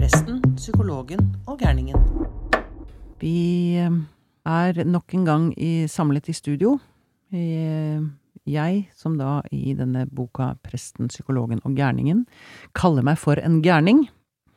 Presten, psykologen og gærningen. Vi nok en gang samlet i studio. Jeg, som da i denne boka Presten, psykologen og gærningen, kaller meg for en gærning.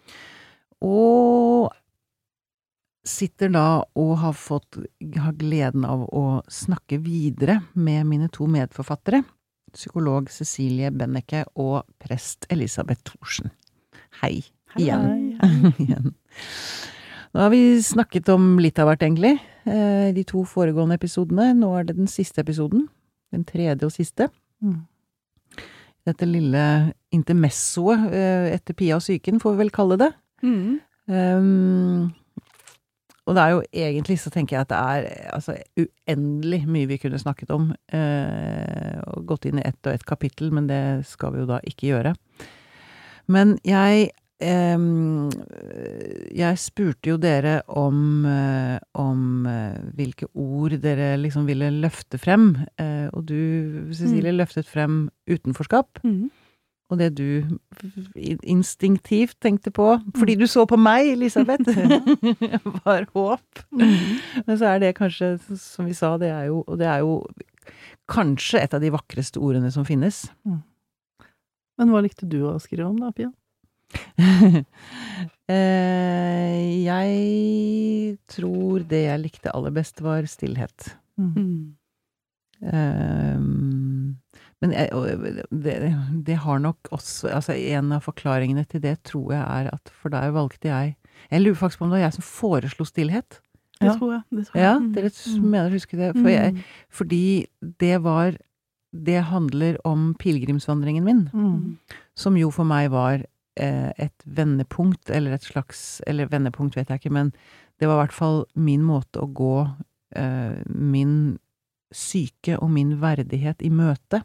Og sitter da og har gleden av å snakke videre med mine to medforfattere, psykolog Cecilie Benneke og prest Elisabeth Thorsen. Hei. Igjen. Igjen. Nå har vi snakket om litt av hvert egentlig, de to foregående episodene. Nå det den siste episoden, den tredje og siste. Dette lille intermessoet etter Pia og syken, får vi vel kalle det. Og det jo egentlig, så tenker jeg at det altså, uendelig mye vi kunne snakket om, og gått inn i ett og ett kapittel, men det skal vi jo da ikke gjøre. Men jeg spurte jo dere om hvilke ord dere liksom ville løfte frem, og du, Cecilie, løftet frem utenforskap, og det du instinktivt tenkte på, fordi du så på meg, Elisabeth, var håp. Men så det kanskje, som vi sa, det jo kanskje et av de vakreste ordene som finnes. Men hva likte du å skrive om da, Pia? Jeg tror det jeg likte aller best var stillhet. Men det har nok også, altså en av forklaringene til det tror jeg at for der valgte jeg lurer faktisk på om det var jeg som foreslo stillhet. Det tror jeg. Ja, dere mener å huske det. Fordi det handler om pilgrimsvandringen min, som jo for meg var et vendepunkt, eller eller vendepunkt vet jeg ikke, men det var i hvert fall min måte å gå min syke og min verdighet i møte.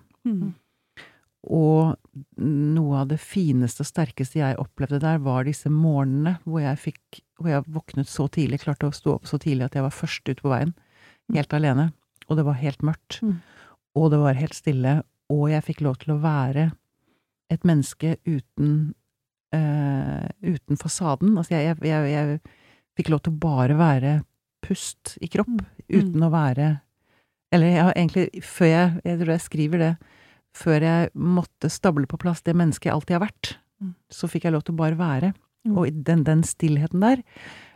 Og noe av det fineste og sterkeste jeg opplevde der var disse morgenene hvor jeg våknet så tidlig, klarte å stå opp så tidlig at jeg var først ut på veien, helt alene, og det var helt mørkt, og det var helt stille, og jeg fikk lov til å være et menneske uten fasaden. Altså jeg fikk lov til å bare være pust i kropp, uten å være, eller jeg har egentlig, jeg tror jeg skriver det, før jeg måtte stable på plass det mennesket jeg alltid har vært, så fikk jeg lov til å bare være. Og den stillheten der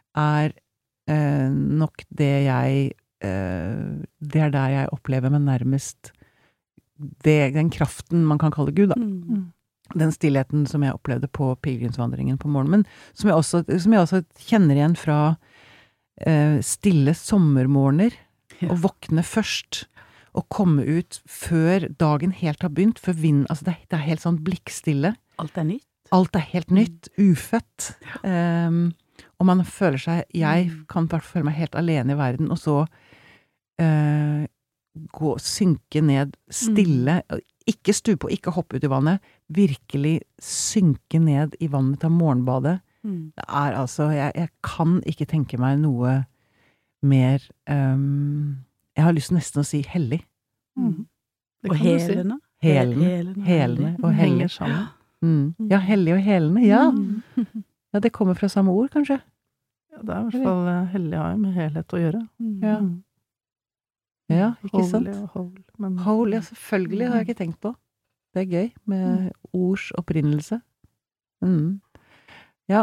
nok det der jeg opplever meg nærmest den kraften man kan kalle Gud da. Den stillheten som jeg opplevde på pilgrimsvandringen på morgenen, men som jeg også kjenner igjen fra stille sommermorgener, å våkne først, og komme ut før dagen helt har begynt, før altså det helt sånn blikkstille. Alt nytt. Alt helt nytt, ufødt. Og man føler seg, jeg kan bare føle meg helt alene i verden, og så synke ned stille, ikke stupe og ikke hoppe ut i vannet, virkelig synke ned i vannet av morgenbadet. Det altså, jeg kan ikke tenke meg noe mer, jeg har lyst til nesten å si hellig. Og helene. Helene og hellig sammen. Ja, hellig og helene, ja. Ja, det kommer fra samme ord, kanskje. Ja, det i hvert fall hellig har jo med helhet å gjøre. Ja, ikke sant? Holy og whole. Whole, ja, selvfølgelig har jeg ikke tenkt på. Det gøy med ords opprinnelse. Ja,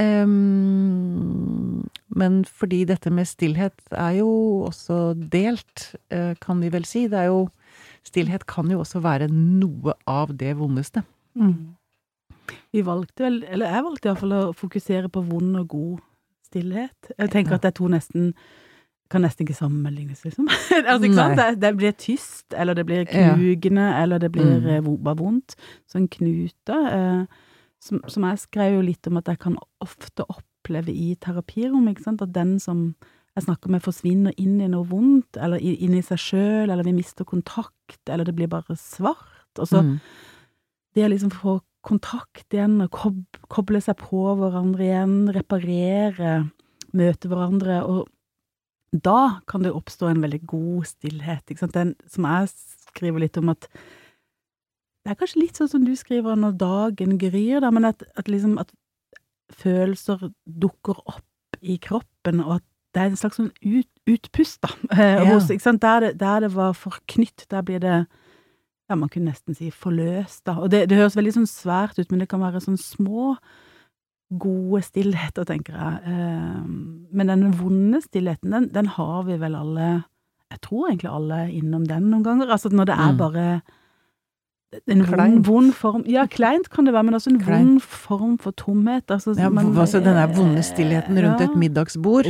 men fordi dette med stillhet jo også delt, kan vi vel si. Stillhet kan jo også være noe av det vondeste. Jeg valgte i hvert fall å fokusere på vond og god stillhet. Jeg tenker at det to kan nesten ikke sammenlignes, liksom. Altså, ikke sant? Det blir tyst, eller det blir knugende, eller det blir bare vondt. Sånn knute, som jeg skrev jo litt om at jeg kan ofte oppleve i terapirom, ikke sant? At den som jeg snakker med forsvinner inn i noe vondt, eller inn i seg selv, eller vi mister kontakt, eller det blir bare svart. Og så det liksom få kontakt igjen, og koble seg på hverandre igjen, reparere, møte hverandre, og da kan det oppstå en veldig god stillhet, ikke sant? Den som jeg skriver litt om at det kanskje litt sånn som du skriver når dagen gryr da, men at følelser dukker opp i kroppen, og at det en slags sånn utpust da, hos, ikke sant? Der det var forknytt, der blir det, ja, man kunne nesten si forløst da, og det høres veldig sånn svært ut, men det kan være sånn små, gode stillheter, tenker jeg. Men den vonde stillheten, den har vi vel alle, jeg tror egentlig alle innom den noen ganger, altså når det bare en vond form, ja, kleint kan det være, men også en vond form for tomhet. Altså, ja, altså den vonde stillheten rundt et middagsbord,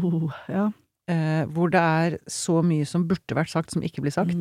hvor det så mye som burde vært sagt, som ikke blir sagt.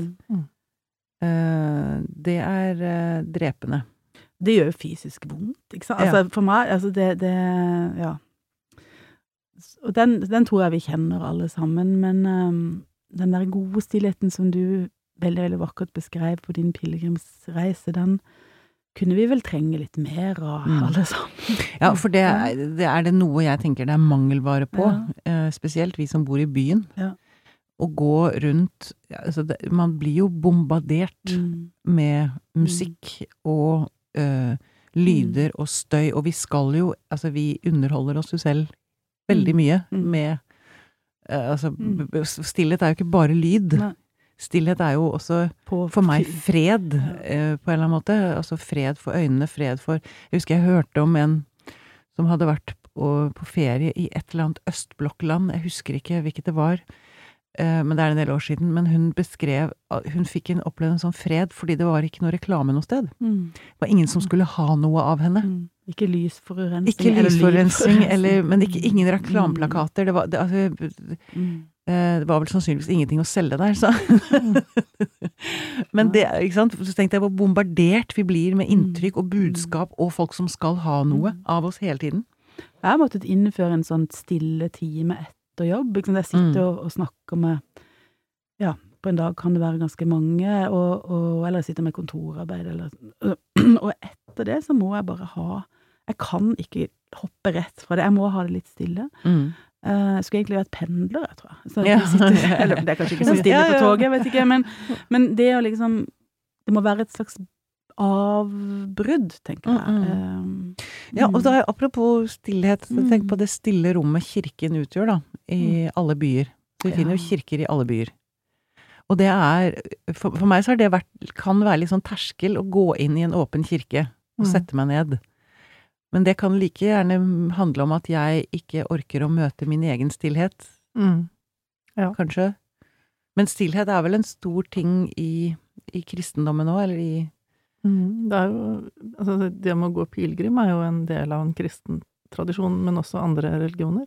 Det drepende. Det gjør jo fysisk vondt, ikke sant? Altså, for meg, altså ja. Og den tror jeg vi kjenner alle sammen, men den der gode stillheten som du veldig, veldig vakkert beskrev på din pilgrimsreise, den kunne vi vel trenge litt mer av alle sammen. Ja, for det det noe jeg tenker det mangelvare på, spesielt vi som bor i byen. Ja. Å gå rundt, altså man blir jo bombardert med musikk og lyder og støy, og vi skal jo, altså vi underholder oss jo selv veldig mye med, altså stillhet jo ikke bare lyd. Nei. Stillhet jo også for meg fred på en eller annen måte, altså fred for øynene, fred for, jeg husker jeg hørte om en som hadde vært på ferie i et eller annet østblokkland, jeg husker ikke hvilket det var, men det en del år siden, men hun beskrev, hun fikk oppleve en sånn fred, fordi det var ikke noe reklame noe sted. Det var ingen som skulle ha noe av henne. Ikke lysforurensning. Ikke lysforurensning, men ingen reklameplakater, det var vel sannsynligvis ingenting å selge der, så. Men det, ikke sant, så tenkte jeg hvor bombardert vi blir med inntrykk og budskap og folk som skal ha noe av oss hele tiden. Jeg har måttet innføre en sånn stille time etter jobb, ikke sant, jeg sitter og snakker med, ja, på en dag kan det være ganske mange, eller jeg sitter med kontorarbeid, og etter det så må jeg bare jeg kan ikke hoppe rett fra det, jeg må ha det litt stille. Jeg skulle egentlig vært pendler, jeg tror. Så jeg sitter, eller det kanskje ikke så stille på toget, jeg vet ikke, men det å liksom, det må være et slags avbrudd, tenker jeg. Ja, og da apropos stillhet, tenk på det stille rommet kirken utgjør da, i alle byer. Så vi finner jo kirker i alle byer. Og det for meg så har det kan være litt sånn terskel å gå inn i en åpen kirke og sette meg ned. Men det kan like gjerne handle om at jeg ikke orker å møte min egen stillhet. Ja. Kanskje. Men stillhet vel en stor ting i kristendommen nå, eller i... Det jo, altså det med å gå pilgrim jo en del av en kristen tradisjon, men også andre religioner.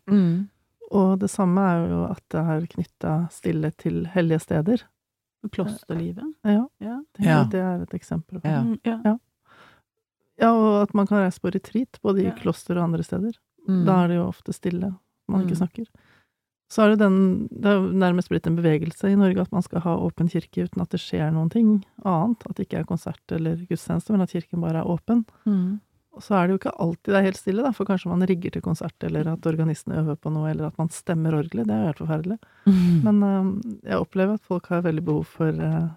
Og det samme jo at det knyttet stille til hellige steder. Klosterlivet. Ja. Det et eksempel på. Ja, og at man kan reise på retreat, både i kloster og andre steder. Da det jo ofte stille, man ikke snakker. Så det jo nærmest blitt en bevegelse i Norge at man skal ha åpen kirke uten at det skjer noen ting annet, at det ikke konsert eller gudstjeneste, men at kirken bare åpen. Og så det jo ikke alltid det helt stille da, for kanskje man rigger til konsert, eller at organisten øver på noe, eller at man stemmer orgelet, det jo helt forferdelig. Men jeg opplever at folk har veldig behov for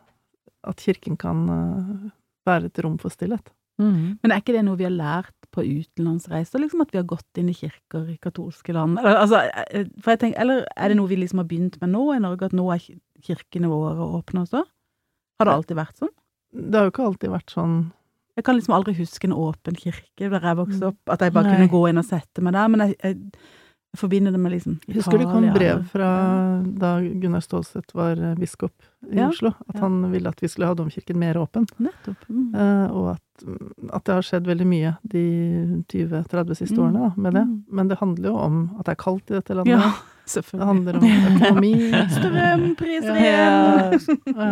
at kirken kan være et rom for stillhet. Men ikke det noe vi har lært på utenlandsreiser, liksom at vi har gått inn i kirker i katolske land? Altså, for jeg tenker, eller det noe vi liksom har begynt med nå i Norge, at nå kirkene våre åpne også? Har det alltid vært sånn? Det har jo ikke alltid vært sånn. Jeg kan liksom aldri huske en åpen kirke der jeg vokste opp, at jeg bare kunne gå inn og sette meg der, men jeg forbinder det med liksom Italia. Husker det kom brev fra da Gunnar Stålsett var biskop i Oslo, at han ville at vi skulle ha domkirken mer åpen. Nettopp. Og at det har skjedd veldig mye de 20-30 siste årene da, med det. Men det handler jo om at det kaldt i dette landet. Ja, selvfølgelig. Det handler om økonomi. Strømpriser igjen! Ja.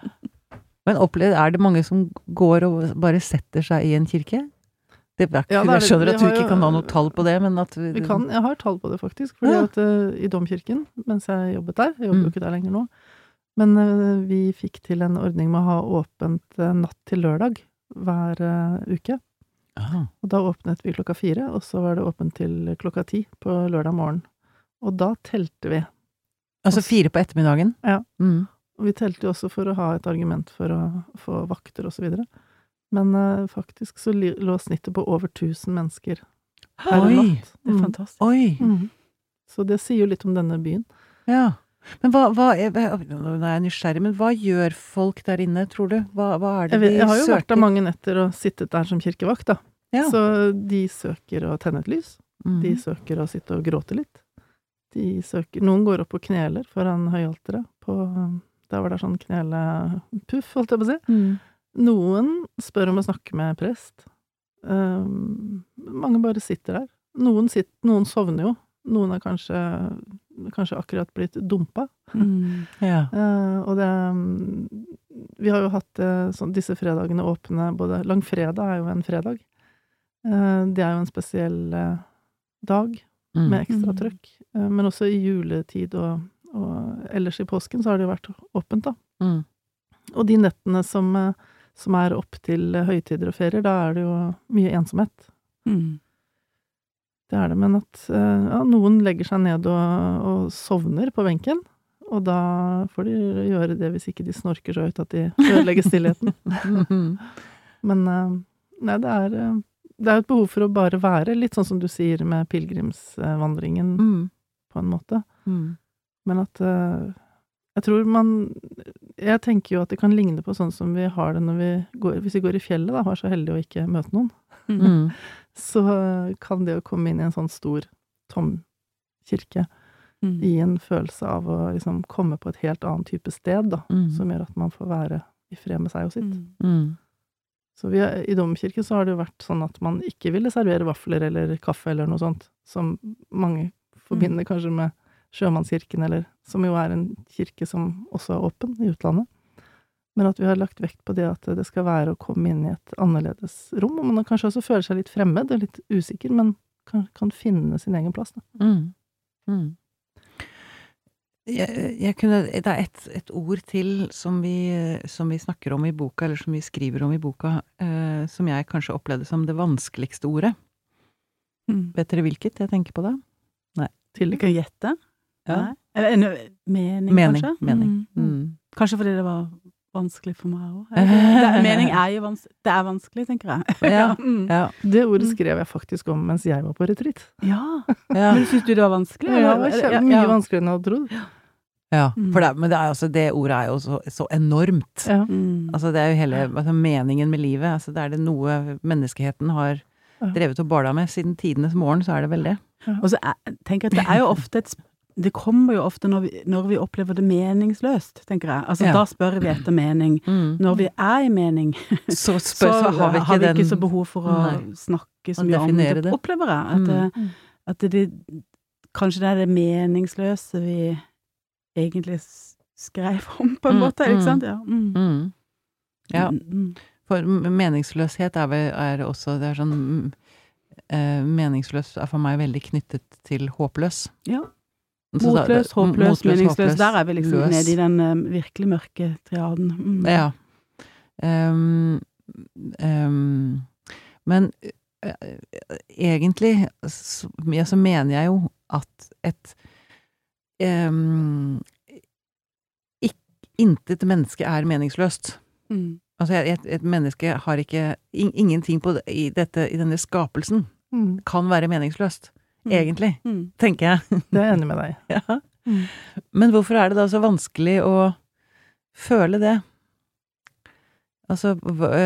Men det mange som går og bare setter seg i en kirke? Jeg skjønner at du ikke kan ha noe tall på det, men at... Jeg har tall på det faktisk, fordi at i domkirken, mens jeg jobbet der, jeg jobber jo ikke der lenger nå, men vi fikk til en ordning med å ha åpent natt til lørdag hver uke. Aha. Og da åpnet vi 4:00, og så var det åpent til 10:00 på lørdag morgen. Og da telte vi. Altså 4 på ettermiddagen? Ja. Og vi telte jo også for å ha et argument for å få vakter og så videre. Men faktisk så lå snittet på over 1000 mennesker per natt. Det fantastisk. Oi! Så det sier jo litt om denne byen. Ja. Men nå er jeg nysgjerrig, men hva gjør folk der inne, tror du? Hva er det de søker? Jeg har jo vært der mange netter og sittet der som kirkevakt, da. Ja. Så de søker å tenne et lys. De søker å sitte og gråte litt. Noen går opp og kneler foran høyalteret. Der var det sånn knelepuff, holdt jeg på å si. Noen spør om å snakke med prest. Mange bare sitter der. Noen sovner jo. Noen er kanskje akkurat blitt dumpa. Ja. Og vi har jo hatt disse fredagene åpne, både langfredag er jo en fredag. Det er jo en spesiell dag med ekstra trøkk. Men også i juletid og ellers i påsken så har det jo vært åpent, da. Og de nettene som er opp til høytider og ferier, da er det jo mye ensomhet. Det er det, men at noen legger seg ned og sovner på benken, og da får de gjøre det hvis ikke de snorker så høyt at de ødelegger stillheten. Men nei, det er jo et behov for å bare være, litt sånn som du sier med pilgrimsvandringen, på en måte. Men at jeg tenker jo at det kan ligne på sånn som vi har det hvis vi går i fjellet, da, var så heldig å ikke møte noen. Så kan det å komme inn i en sånn stor, tom kirke gi en følelse av å liksom komme på et helt annet type sted, da, som gjør at man får være i fred med seg og sitt. Så i domkirken så har det jo vært sånn at man ikke ville servere vafler eller kaffe eller noe sånt, som mange forbinder kanskje med Sjømannskirken, som jo er en kirke som også er åpen i utlandet. Men at vi har lagt vekt på det at det skal være å komme inn i et annerledes rom, og man kanskje også føler seg litt fremmed og litt usikker, men kan finne sin egen plass, da. Det er et ord til som vi snakker om i boka, eller som vi skriver om i boka, som jeg kanskje opplevde som det vanskeligste ordet. Vet dere hvilket jeg tenker på da? Nei. Til ikke å gjette? Ja. Eller en mening, kanskje? Mening. Kanskje fordi det var vanskelig for meg også. Mening er jo det er vanskelig, tenker jeg. Ja. Det ordet skrev jeg faktisk om mens jeg var på retreat. Ja. Men synes du det var vanskelig? Ja, det var mye vanskeligere enn jeg hadde trodd. Ja, men det ordet er jo så enormt. Ja. Altså det er jo hele meningen med livet. Altså det er det noe menneskeheten har drevet og barda med siden tidenes morgen, så er det vel det. Og så tenker jeg at det er jo ofte det kommer jo ofte når vi opplever det meningsløst, tenker jeg. Altså da spør vi etter mening. Når vi er i mening, så har vi ikke så behov for å snakke så mye om det. Opplever jeg at kanskje det er det meningsløse vi egentlig skrev om på en måte, ikke sant? Ja. For meningsløshet er også, det er sånn meningsløs er for meg veldig knyttet til håpløs. Ja. Motløs, håpløs, meningsløs. Der er vi liksom nede i den virkelig mørke triaden. Ja. Men egentlig så mener jeg jo at intet menneske er meningsløst. Altså et menneske har ikke ingenting i denne skapelsen kan være meningsløst. Egentlig, tenker jeg. Det er jeg enig med deg. Ja. Men hvorfor er det da så vanskelig å føle det? Altså,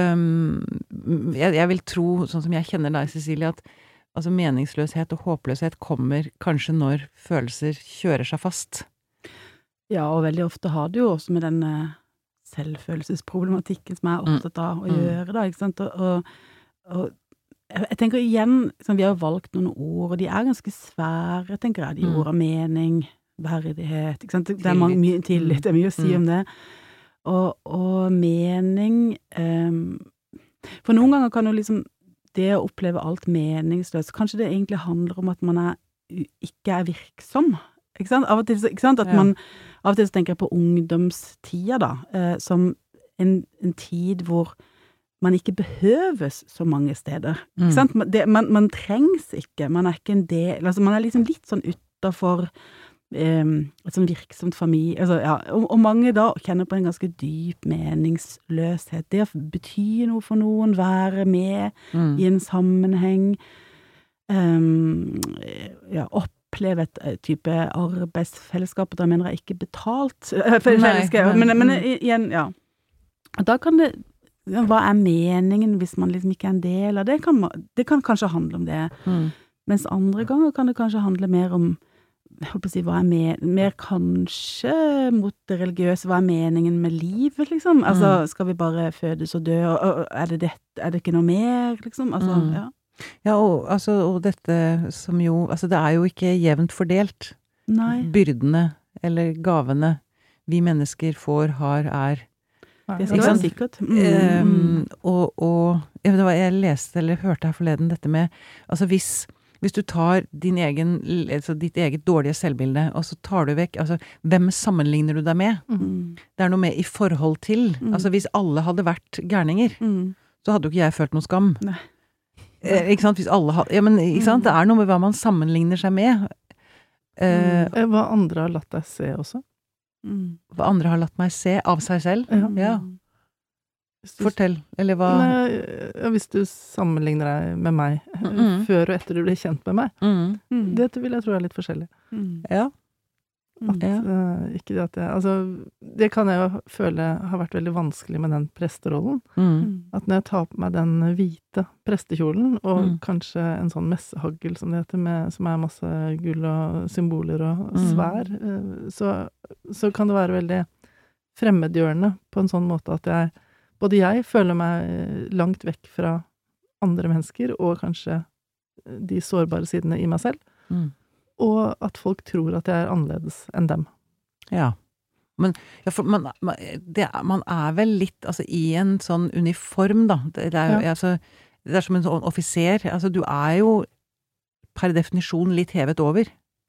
jeg vil tro, sånn som jeg kjenner deg, Cecilie, at altså, meningsløshet og håpløshet kommer kanskje når følelser kjører seg fast. Ja, og veldig ofte har det jo også med den selvfølelsesproblematikken som jeg er opptatt av å gjøre, da, ikke sant? Og jeg tenker igjen, vi har jo valgt noen ord, og de er ganske svære, tenker jeg, de ord av mening, verdighet, ikke sant? Det er mye tillit, det er mye å si om det. Og mening, for noen ganger kan jo liksom det å oppleve alt meningsløst, kanskje det egentlig handler om at man ikke er virksom, ikke sant? Av og til, ikke sant? Av og til så tenker jeg på ungdomstida da, som en tid hvor man ikke behøves så mange steder, ikke sant? Man trengs ikke, man er ikke en del, altså man er liksom litt sånn utenfor et sånn virksomt familie, altså, ja, og mange da kjenner på en ganske dyp meningsløshet, det å bety noe for noen, være med i en sammenheng, oppleve et type arbeidsfellesskap, og da mener jeg ikke betalt fellesskap, men igjen, da kan det, hva meningen hvis man liksom ikke en del av det? Det kan kanskje handle om det, mens andre ganger kan det kanskje handle mer om, jeg holdt på å si, hva mer kanskje mot det religiøse, hva meningen med livet, liksom? Altså, skal vi bare fødes og dø, og er det ikke noe mer, liksom? Altså, Ja, og dette som jo, altså det jo ikke jevnt fordelt. Nei. Byrdene, eller gavene vi mennesker får, det skal være sikkert. Og jeg leste eller hørte her forleden dette med, altså hvis du tar ditt eget dårlige selvbilde, og så tar du vekk, altså hvem sammenligner du deg med? Det noe med i forhold til, altså hvis alle hadde vært gærninger, så hadde jo ikke jeg følt noe skam. Nei. Ikke sant? Hvis alle ikke sant? Det noe med hva man sammenligner seg med. Hva andre har latt deg se også. Hva andre har latt meg se av seg selv. Ja. Fortell, eller hva? Hvis du sammenligner deg med meg før og etter du ble kjent med meg, dette vil jeg tro litt forskjellig. Ja. Ikke det at altså, det kan jeg jo føle har vært veldig vanskelig med den presterollen. At når jeg tar på meg den hvite prestekjolen, og kanskje en sånn messehagel som det heter, som masse gull og symboler og svær, så kan det være veldig fremmedgjørende på en sånn måte at både jeg føler meg langt vekk fra andre mennesker, og kanskje de sårbare sidene i meg selv. Og at folk tror at jeg annerledes enn dem. Ja. Men man vel litt, altså i en sånn uniform, da. Det jo, altså, det som en sånn offiser. Altså, du jo per definisjon litt hevet over.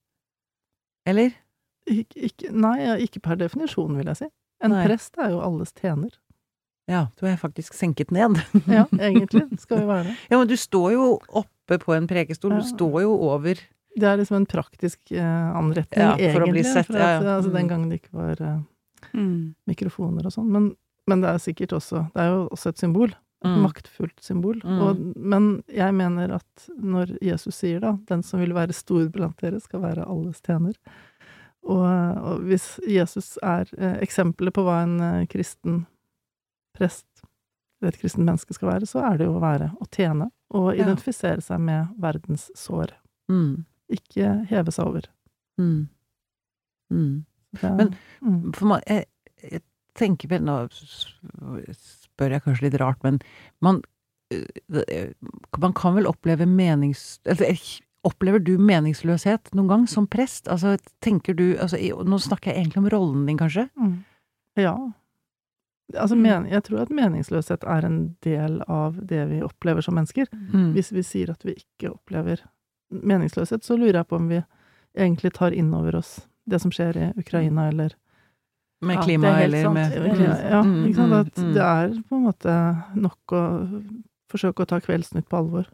Eller? Nei, ikke per definisjon, vil jeg si. En prest jo alles tjener. Ja, du faktisk senket ned. Ja, egentlig skal vi være det. Ja, men du står jo oppe på en prekestol, du står jo over. Det liksom en praktisk anretning, egentlig. For å bli sett, altså, den gangen det ikke var mikrofoner og sånn. Men det sikkert også, det jo også et symbol. Et maktfullt symbol. Men jeg mener at når Jesus sier da, den som vil være stor blant dere skal være alles tjener. Og hvis Jesus eksempelet på hva en kristen prest, et kristen menneske skal være, så det jo å tjene og identifisere seg med verdens sår. Ikke heve seg over. Men for jeg tenker vel, nå spør jeg kanskje litt rart, men man kan vel oppleve opplever du meningsløshet noen gang som prest? Altså, tenker du, altså, nå snakker jeg egentlig om rollen din, kanskje? Ja. Altså, jeg tror at meningsløshet en del av det vi opplever som mennesker. Hvis vi sier at vi ikke opplever meningsløshet, så lurer jeg på om vi egentlig tar inn over oss det som skjer i Ukraina, eller med klima, eller med ikke sant, at det på en måte nok å forsøke å ta Kveldsnytt på alvor.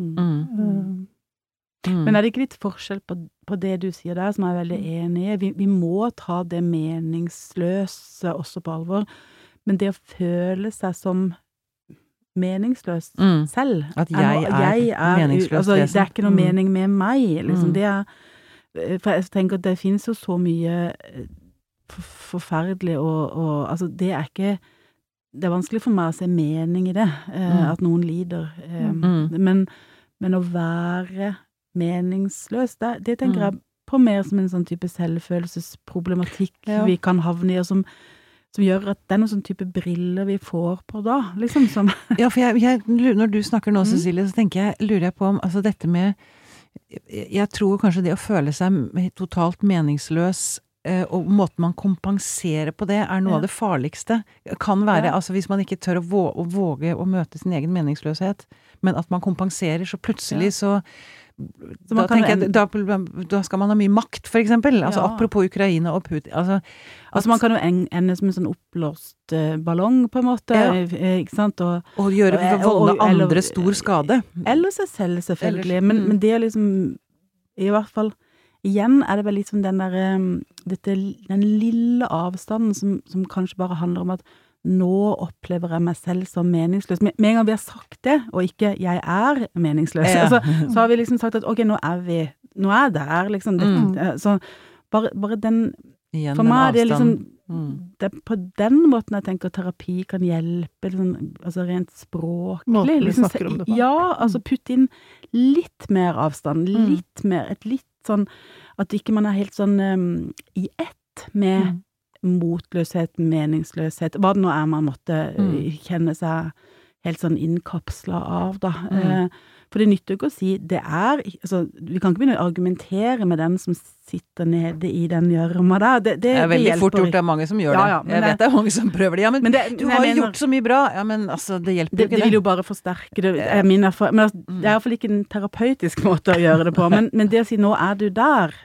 Men det ikke litt forskjell på det du sier der, som jeg veldig enig i? Vi må ta det meningsløse også på alvor, men det å føle seg som meningsløs selv. At jeg meningsløs. Altså, det ikke noe mening med meg, liksom. For jeg tenker at det finnes jo så mye forferdelig, og altså, det ikke det vanskelig for meg å se mening i det, at noen lider. Men å være meningsløs, det tenker jeg på mer som en sånn type selvfølelsesproblematikk vi kan havne i, og som gjør at det noen sånn type briller vi får på da, liksom som... Ja, for når du snakker nå, Cecilie, så lurer jeg på om, altså dette med, jeg tror kanskje det å føle seg totalt meningsløs, og måten man kompenserer på det, noe av det farligste. Kan være, altså hvis man ikke tør å våge å møte sin egen meningsløshet, men at man kompenserer, så plutselig så da tenker jeg, da skal man ha mye makt, for eksempel. Altså, apropos Ukraina og Putin. Altså man kan jo ende som en sånn oppblåst ballong, på en måte. Ikke sant? Og gjøre volde andre stor skade. Eller seg selv, selvfølgelig. Men det liksom, i hvert fall, igjen det vel liksom den lille avstanden som kanskje bare handler om at nå opplever jeg meg selv som meningsløs. Med en gang vi har sagt det, og ikke jeg er meningsløs, altså, så har vi liksom sagt at ok, nå er jeg der, liksom. Så bare den, igjen, for meg er det liksom, det er på den måten jeg tenker terapi kan hjelpe, liksom, altså rent språklig. Liksom, ja, altså putte inn litt mer avstand, litt mer, et litt sånn, at ikke man er helt sånn i ett med motløshet, meningsløshet, hva det nå er man måtte kjenne seg helt sånn innkapslet av, da. For det nytter jo ikke å si, altså, vi kan ikke begynne å argumentere med den som sitter nede i den gjørma der. Det er veldig fort gjort, det er mange som gjør det. Jeg vet det er mange som prøver det. Ja, men du har jo gjort så mye bra. Ja, men altså, det hjelper jo ikke det. Det vil jo bare forsterke det. Men det er i hvert fall ikke en terapeutisk måte å gjøre det på. Men det å si, nå er du der.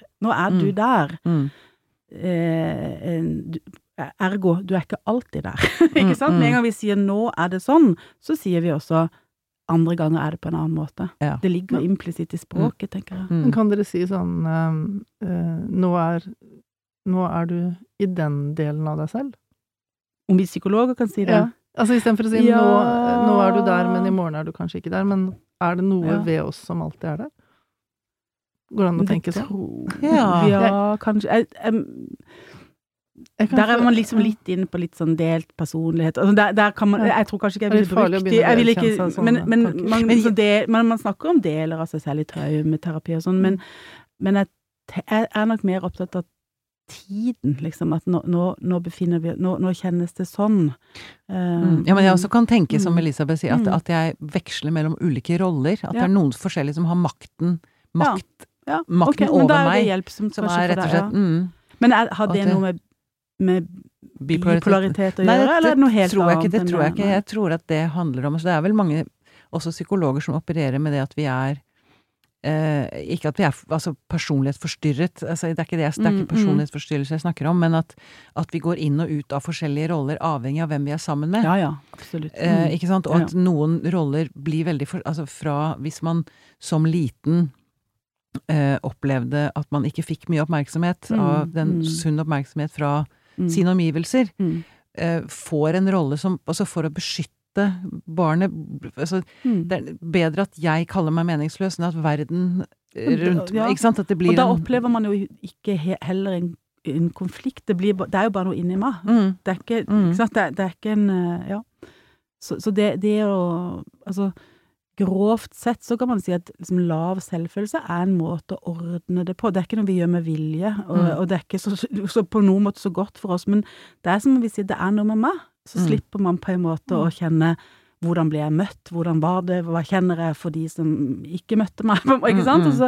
Ergo, du er ikke alltid der. Ikke sant? Med en gang vi sier nå er det sånn, så sier vi også andre ganger er det på en annen måte. Det ligger implisitt i språket, tenker jeg. Kan dere si sånn nå er du i den delen av deg selv? Om vi psykologer kan si det? Ja. Altså i stedet for å si nå er du der, men i morgen er du kanskje ikke der, men er det noe ved oss som alltid er der? Går det an å tenke sånn? Ja, kanskje. Der er man liksom litt inne på litt sånn delt personlighet. Altså der kan man, jeg tror kanskje ikke jeg vil bruke det, men man snakker om deler av seg selv i traumeterapi og sånn, men jeg er nok mer opptatt av tiden, liksom, at nå befinner vi, nå kjennes det sånn. Ja, men jeg også kan tenke, som Elisabeth sier, at jeg veksler mellom ulike roller, at det er noen forskjellige som har makten over meg, som er rett og slett Men har det noe med bipolaritet å gjøre, eller er det noe helt annet? Det tror jeg ikke. Jeg tror at det handler om, så det er vel mange også psykologer som opererer med det at vi er ikke at vi er altså personlighetsforstyrret, altså det er ikke personlighetsforstyrrelse jeg snakker om, men at vi går inn og ut av forskjellige roller avhengig av hvem vi er sammen med. Ja, absolutt. Ikke sant? Og at noen roller blir veldig altså fra, hvis man som liten opplevde at man ikke fikk mye oppmerksomhet av den sunn oppmerksomhet fra sine omgivelser, får en rolle som, altså for å beskytte barnet, altså det er bedre at jeg kaller meg meningsløs enn at verden rundt meg, ikke sant? At det blir og da opplever man jo ikke heller en konflikt, det er jo bare noe inni meg. Det er ikke, ikke sant? Det er ikke en, så det å, altså grovt sett så kan man si at liksom, lav selvfølelse er en måte å ordne det på. Det er ikke noe vi gjør med vilje, og det er ikke så på noen måte så godt for oss, men det er som om vi sier, det er noe med meg. Så slipper man på en måte å kjenne hvordan ble jeg møtt, hvordan var det, hva kjenner jeg for de som ikke møtte meg, ikke sant? Altså,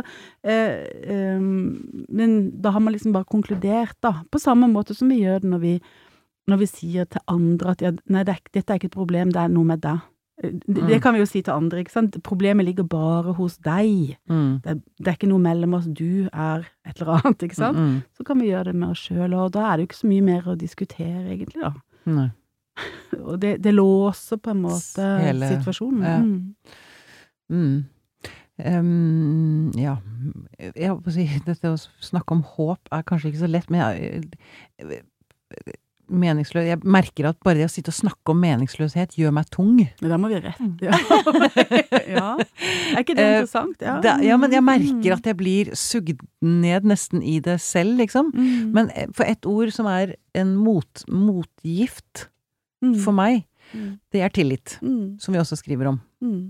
men da har man liksom bare konkludert da, på samme måte som vi gjør det når vi sier til andre at nei, dette er ikke et problem, det er noe med deg. Det kan vi jo si til andre, ikke sant? Problemet ligger bare hos deg. Det er ikke noe mellom oss, du er et eller annet, ikke sant? Så kan vi gjøre det med oss selv, og da er det jo ikke så mye mer å diskutere egentlig da. Nei. Og det låser på en måte situasjonen. Ja. Jeg håper å si, dette å snakke om håp er kanskje ikke så lett, men meningsløs. Jeg merker at bare det å sitte og snakke om meningsløshet gjør meg tung. Men da må vi rett. Ja. Er ikke det interessant? Ja, men jeg merker at jeg blir sugd ned nesten i det selv, liksom. Men for et ord som er en motgift for meg, det er tillit, som vi også skriver om.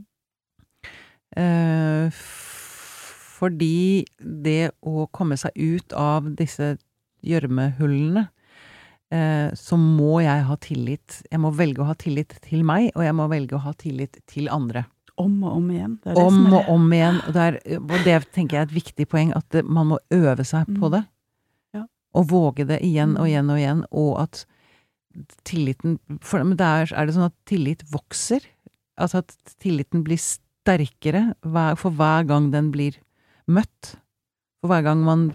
Fordi det å komme seg ut av disse gjørmehullene, så må jeg ha tillit. Jeg må velge å ha tillit til meg, og jeg må velge å ha tillit til andre. Om og om igjen. Det og om igjen. Og det tenker jeg er et viktig poeng, at man må øve seg på det. Og våge det igjen og igjen og igjen, og at tilliten, for der er det sånn at tillit vokser, altså at tilliten blir sterkere for hver gang den blir møtt, for hver gang man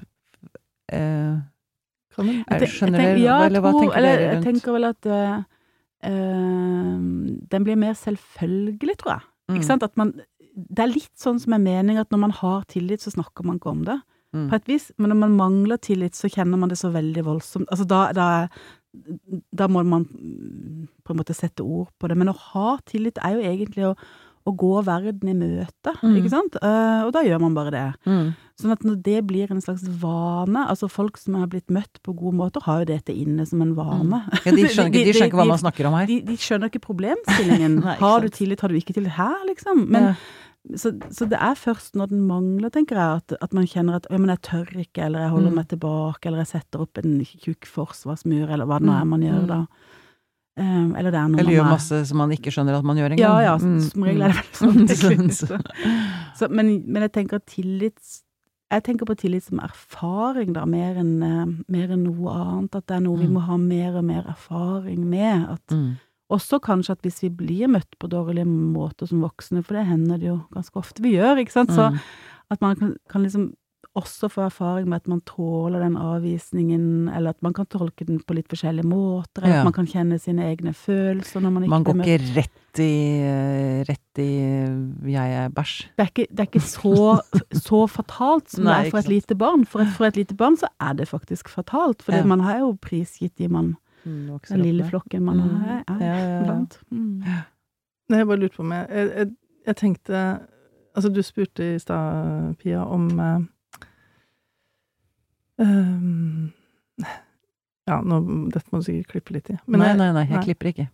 skjønner dere, eller hva tenker dere rundt? Jeg tenker vel at den blir mer selvfølgelig, tror jeg. Ikke sant? At det er litt sånn som er meningen at når man har tillit, så snakker man ikke om det. På et vis, men når man mangler tillit, så kjenner man det så veldig voldsomt. Altså da da må man på en måte sette ord på det. Men å ha tillit er jo egentlig å gå verden i møte, ikke sant? Og da gjør man bare det. Sånn at når det blir en slags vane, altså folk som har blitt møtt på gode måter, har jo dette inne som en vane. Ja, de skjønner ikke hva man snakker om her. De skjønner ikke problemstillingen. Har du tillit, har du ikke tillit her, liksom? Men så det er først når den mangler, tenker jeg, at man kjenner at men jeg tør ikke, eller jeg holder meg tilbake, eller jeg setter opp en tjukk forsvarsmur, eller hva det nå er man gjør da. Eller det er noe eller gjør masse som man ikke skjønner at man gjør en gang. Ja, som regel er det vel sånn. Men jeg tenker på tillit som erfaring da, mer enn noe annet, at det er noe vi må ha mer og mer erfaring med, at også kanskje at hvis vi blir møtt på dårlige måter som voksne, for det hender det jo ganske ofte vi gjør, ikke sant? Så at man kan liksom også få erfaring med at man tåler den avvisningen, eller at man kan tolke den på litt forskjellige måter, eller at man kan kjenne sine egne følelser når man ikke går ikke rett i jeg er bæsj. Det er ikke så fatalt som det er for et lite barn. For et lite barn så er det faktisk fatalt, for man har jo prisgitt den lille flokken man er blant. Jeg bare lurte på meg. Jeg tenkte, altså du spurte i stad, Pia, om dette må du sikkert klippe litt i. Men nei, jeg klipper ikke.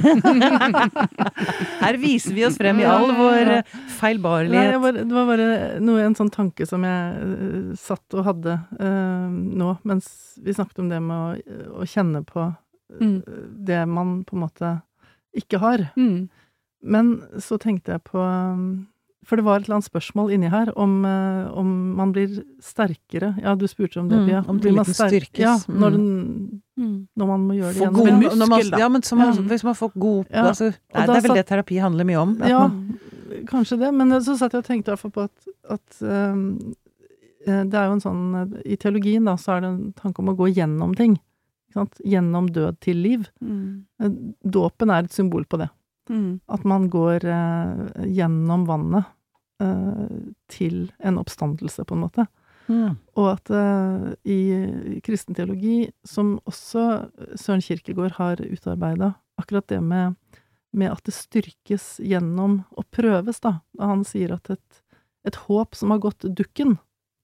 Her viser vi oss frem i all vår feilbarlighet. Det var bare en sånn tanke som jeg satt og hadde nå, mens vi snakket om det med å kjenne på det man på en måte ikke har. Men så tenkte jeg på for det var et eller annet spørsmål inni her om man blir sterkere. Ja, du spurte om det, Pia. Om tilliten styrkes. Ja, når man må gjøre det igjen. God muskel, da. Ja, men hvis man får god altså, det er vel det terapi handler mye om. Ja, kanskje det. Men så satt jeg og tenkte i hvert fall på at det er jo en sånn i teologien da, så er det en tanke om å gå gjennom ting. Ikke sant? Gjennom død til liv. Dåpen er et symbol på det. At man går gjennom vannet til en oppstandelse på en måte. Og at i kristen teologi, som også Søren Kierkegaard har utarbeidet, akkurat det med at det styrkes gjennom å prøves da han sier at et håp som har gått dukken,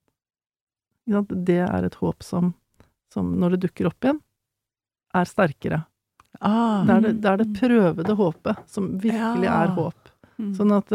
det er et håp som når det dukker opp igjen, er sterkere. Det er det prøvede håpet som virkelig er håp. Sånn at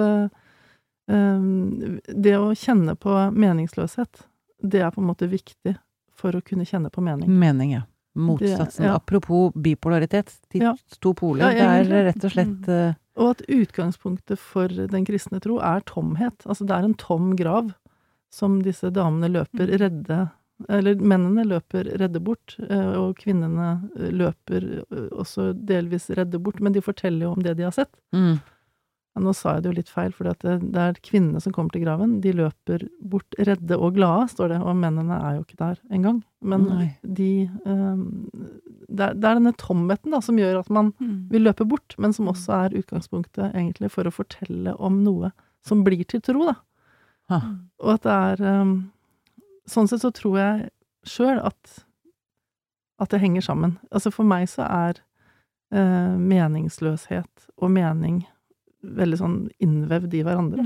det å kjenne på meningsløshet, det er på en måte viktig for å kunne kjenne på mening. Mening, ja. Motsatsen. Apropos bipolaritet, de to poler, det er rett og slett Og at utgangspunktet for den kristne tro er tomhet. Altså det er en tom grav som disse damene løper redde, eller mennene løper redde bort, og kvinnene løper også delvis redde bort, men de forteller jo om det de har sett. Nå sa jeg det jo litt feil, for det er kvinnene som kommer til graven, de løper bort redde og glade, står det, og mennene er jo ikke der engang. Men det er denne tomheten da, som gjør at man vil løpe bort, men som også er utgangspunktet egentlig for å fortelle om noe som blir til tro da. Og at det er sånn sett så tror jeg selv at det henger sammen. Altså for meg så er meningsløshet og mening veldig sånn innvevd i hverandre.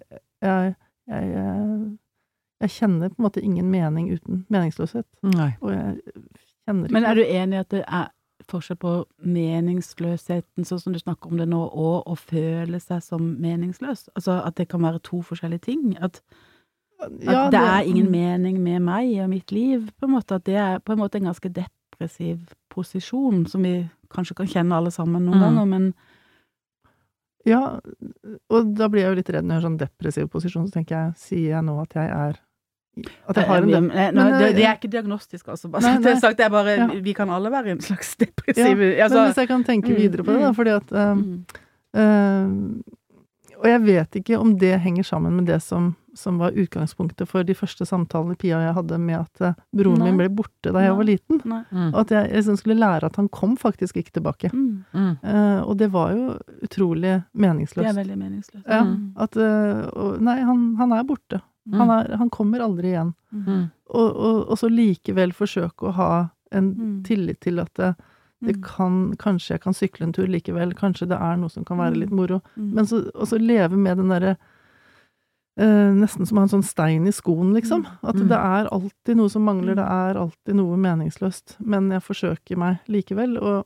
Jeg kjenner på en måte ingen mening uten meningsløshet. Nei. Og jeg kjenner ikke. Men er du enig i at det er forskjell på meningsløsheten, sånn som du snakker om det nå, og å føle seg som meningsløs? Altså at det kan være to forskjellige ting? At det er ingen mening med meg og mitt liv, på en måte. At det er på en måte en ganske depressiv posisjon, som vi kanskje kan kjenne alle sammen noen ganger, men ja, og da blir jeg jo litt redd når jeg har sånn depressiv posisjon, så tenker jeg, sier jeg nå at jeg har en det er ikke diagnostisk, altså. Det er sagt, det er bare, vi kan alle være en slags depressiv. Men hvis jeg kan tenke videre på det da, fordi at og jeg vet ikke om det henger sammen med det som var utgangspunktet for de første samtalene Pia og jeg hadde med at broren min ble borte da jeg var liten. Og at jeg skulle lære at han kom faktisk ikke tilbake. Og det var jo utrolig meningsløst. Det er veldig meningsløst. Ja, at nei, han er borte. Han kommer aldri igjen. Og så likevel forsøke å ha en tillit til at det kanskje jeg kan sykle en tur likevel, kanskje det noe som kan være litt moro, men så leve med den derre nesten som å ha en sånn stein i skoen, liksom. At det alltid noe som mangler, det alltid noe meningsløst, men jeg forsøker meg likevel, og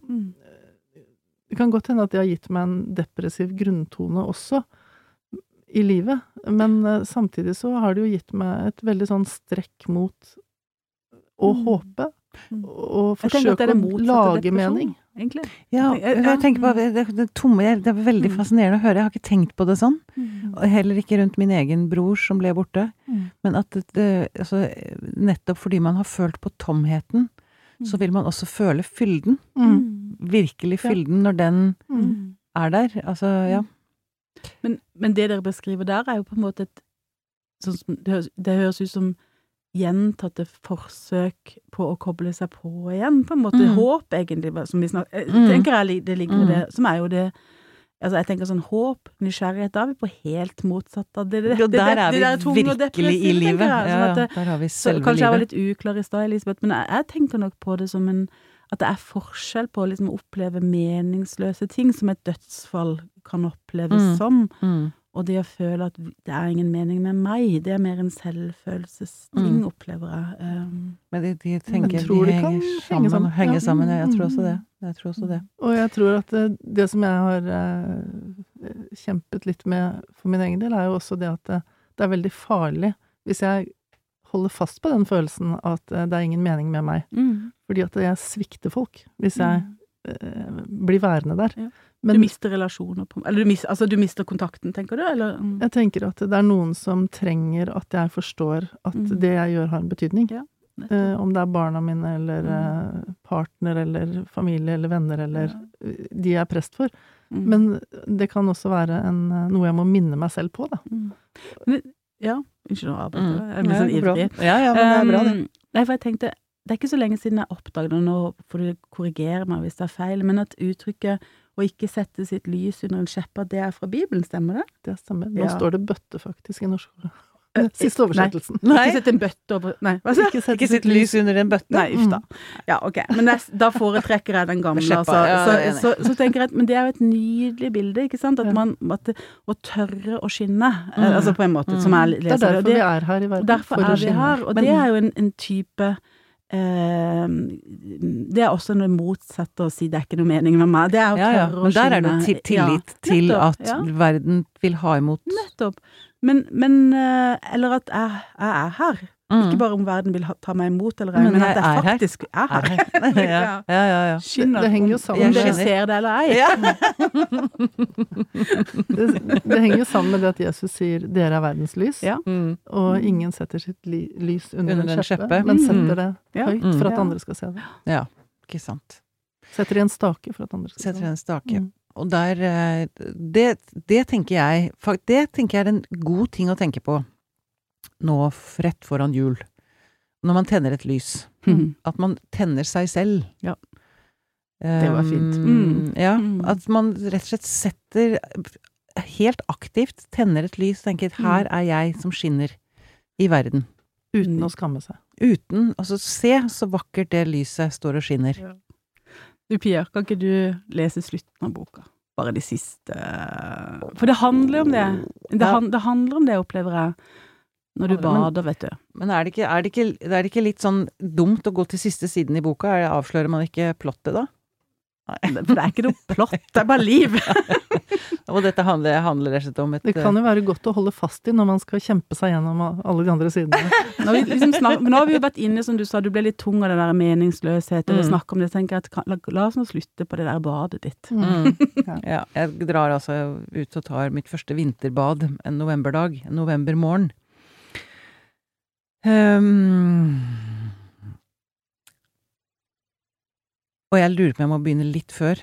det kan godt hende at det har gitt meg en depressiv grunntone også i livet, men samtidig så har det jo gitt meg et veldig sånn strekk mot å håpe, og forsøke å lage mening. Egentlig. Ja, jeg tenker på det tomme, det veldig fascinerende å høre, jeg har ikke tenkt på det sånn, og heller ikke rundt min egen bror som ble borte, men at altså, nettopp fordi man har følt på tomheten, så vil man også føle fylden, virkelig fylden når den der, altså, ja. Men det dere beskriver der jo på en måte sånn som, det høres ut som gjentatte forsøk på å koble seg på igjen, på en måte håp egentlig, som vi snakker, tenker jeg det ligger i det, som jo det, altså jeg tenker sånn håp, nysgjerrighet, da vi på helt motsatt av det der vi virkelig i livet, sånn der har vi selve livet. Kanskje jeg var litt uklar i stad, Elisabeth, men jeg tenker nok på det som at det forskjell på liksom å oppleve meningsløse ting som et dødsfall kan oppleves som, og det å føle at det ingen mening med meg, det mer en selvfølelsesting, opplever jeg. Men de tenker de henger sammen, jeg tror også det. Og jeg tror at det som jeg har kjempet litt med for min egen del, jo også det at det veldig farlig hvis jeg holder fast på den følelsen at det ingen mening med meg. Fordi at jeg svikter folk hvis jeg blir værende der. Ja. Men, du mister relasjoner eller du mister kontakten, tenker du? Eller? Jeg tenker at det noen som trenger at jeg forstår at det jeg gjør har en betydning. Ja, om det barna mine, eller partner, eller familie, eller venner, eller de jeg prest for. Men det kan også være noe jeg må minne meg selv på, da. Ja, unnskyld å arbeide. Jeg blir sånn ivrig. Ja, men det bra det. Nei, for jeg tenkte, det ikke så lenge siden jeg oppdaget det, nå får du korrigere meg hvis det feil, men at uttrykket å ikke sette sitt lys under en skjeppe, det fra Bibelen, stemmer det? Det stemmer. Nå står det bøtte faktisk i norsk. Siste oversettelsen. Nei. Ikke sette en bøtte over... Nei, hva sa? Ikke sette lys under en bøtte? Nei, da. Ja, ok. Men da foretrekker jeg den gamle, altså. Så tenker jeg, men det jo et nydelig bilde, ikke sant? At å tørre å skinne, altså på en måte, som jeg leser. Det derfor vi her i verden, derfor for å skinne. Her, og det jo en type... det også noe motsatt å si det ikke noe mening med meg. Det å tørre å men der det tillit til at verden vil ha imot. Nettopp. Men eller at jeg her. Ikke bare om verden vil ta meg imot, eller men at jeg faktisk her. Ja. Det henger jo sammen. Om dere ser det eller ei. Det henger jo sammen med det at Jesus sier, dere verdens lys, og ingen setter sitt lys under en skjeppe, men setter det høyt for at andre skal se det. Ja, ikke sant. Setter i en stake for at andre skal se det. Setter i en stake. Og der, det tenker jeg er en god ting å tenke på nå rett foran jul. Når man tenner et lys. At man tenner seg selv. Ja. Det var fint. Ja, at man rett og slett setter helt aktivt, tenner et lys, tenker her jeg som skinner i verden. Uten å skamme seg. Uten, altså se så vakkert det lyset står og skinner. Ja. Du Pia, kan ikke du lese slutten av boka? Bare de siste... For det handler om det. Det handler om det, opplever jeg. Når du bader, vet du. Men er det ikke litt sånn dumt å gå til siste siden i boka? Avslører man ikke plottet da? Nei. For det ikke noe plott, det bare liv. Og dette handler rett og slett om Det kan jo være godt å holde fast i når man skal kjempe seg gjennom alle de andre sidene. Nå har vi jo vært inne, som du sa, du ble litt tung av den der meningsløshet, og snakke om det, tenker jeg at la oss nå slutte på det der badet ditt. Ja, jeg drar altså ut og tar mitt første vinterbad en novemberdag, en novembermorgen. Og jeg lurer på om jeg må begynne litt før.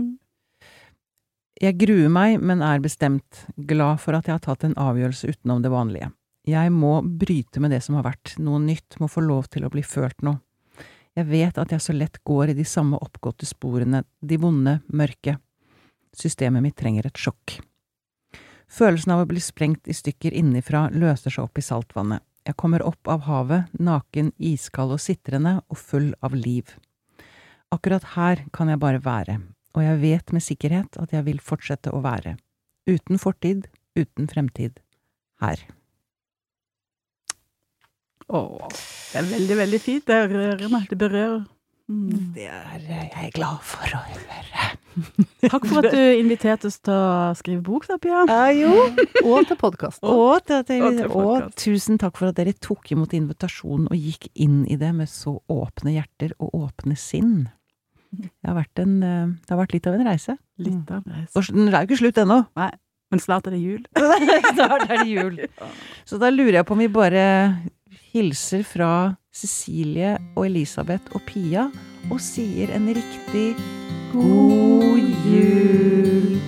Jeg gruer meg, men bestemt, glad for at jeg har tatt en avgjørelse utenom det vanlige. Jeg må bryte med det som har vært. Noe nytt må få lov til å bli følt nå. Jeg vet at jeg så lett går i de samme oppgåtte sporene, de vonde, mørke. Systemet mitt trenger et sjokk. Følelsen av å bli sprengt i stykker innifra løser seg opp i saltvannet. Jeg kommer opp av havet, naken, iskald og sitrende og full av liv. Akkurat her kan jeg bare være, og jeg vet med sikkerhet at jeg vil fortsette å være. Uten fortid, uten fremtid. Her. Det veldig, veldig fint. Det rører meg. Det berører. Det jeg glad for å høre. Takk for at du inviterte oss til å skrive bok, da, Pia. Jo. Og til podcast. Og tusen takk for at dere tok imot invitasjonen og gikk inn i det med så åpne hjerter og åpne sinn. Det har vært litt av en reise. Litt av en reise. Og den jo ikke slutt ennå. Nei, men snart det jul. Snart det jul. Så da lurer jeg på om vi bare hilser fra Cecilie og Elisabeth og Pia og sier en riktig god jul.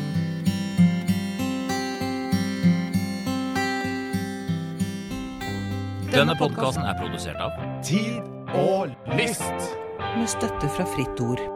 Denne podcasten produsert av Tid og Lyst. Med støtte fra Fritt Ord.